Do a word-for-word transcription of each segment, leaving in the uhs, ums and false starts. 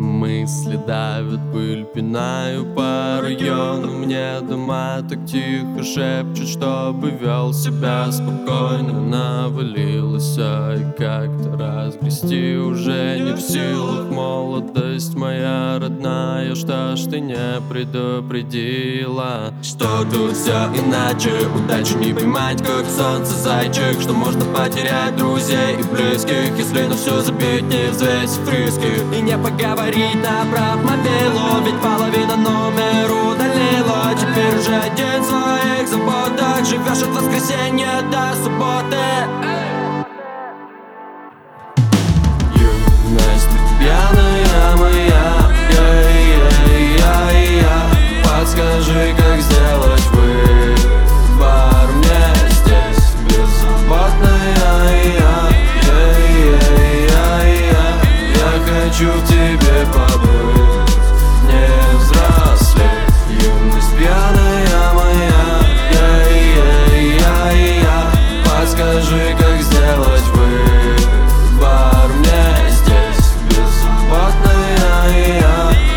Мысли давят пыль, пинаю по району. Мне дома так тихо шепчут, чтобы вел себя спокойно. Навалилось все и как-то разгрести уже не в силах. Молодость моя родная, что ж ты не предупредила, что тут все иначе? Удачу не поймать, как солнце зайчик, что можно потерять друзей и близких, если на все забить, не взвесив риски. И не поговорить, набрав мобилу, ведь половина номер удалила. Теперь уже день в своих заботах, живешь от воскресенья до субботы. Юность пьяная моя, я-я-я-я. Подскажи, как сделать выбор мне здесь беззаботная я, я-я-я-я. Я хочу в тебе побыть, не взрослеть. Юность пьяная моя, я-я-я-я. Подскажи, как сделать выбор мне здесь беззаботная я,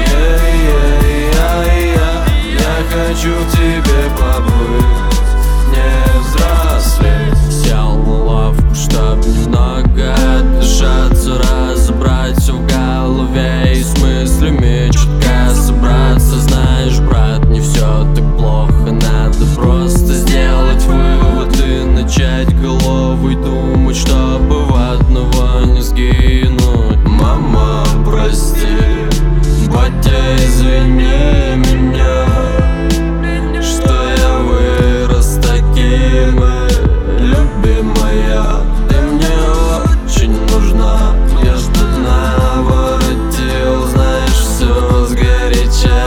я-я-я-я. Я хочу в тебе побыть, не взрослеть. Сел на лавку, чтоб немного отдышаться, разобрать все в голове и с мыслями чутка собраться. Знаешь, брат, не все так плохо, надо просто сделать вывод и начать головой думать, чтобы в одного не сгинуть. Мама, прости, батя, извини меня, что я вырос таким. Любимая, ты мне очень нужна, я ж до дна воротил, знаешь, все сгоряча.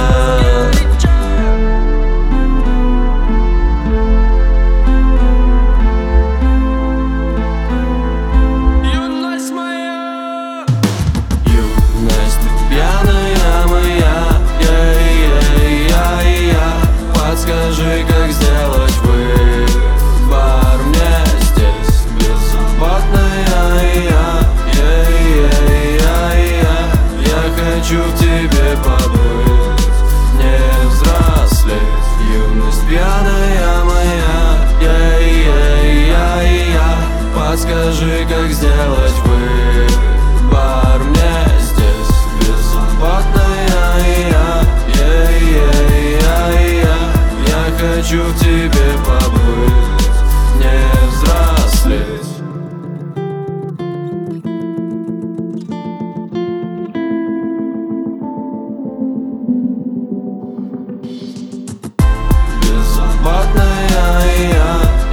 Юность моя, юность пьяная моя, я-я-я-я. Подскажи, как сделать выбор мне здесь беззаботная я, я-я-я-я. Я хочу в тебе побыть, не взрослеть. Юность пьяная моя, я-я-я-я. Подскажи, как сделать выбор мне здесь беззаботная я, я-я-я-я. Я хочу в тебе побыть, не взрослеть. Беззаботная я,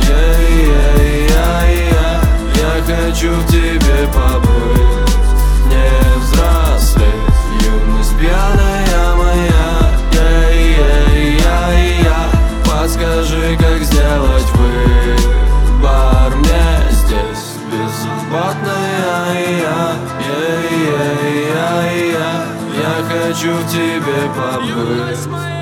я-я-я-я. Я хочу в тебе побыть, не взрослеть. Юность пьяная моя, я-я-я-я. Подскажи, как сделать выбор мне здесь беззаботная я, я-я-я-я. Я хочу в тебе побыть.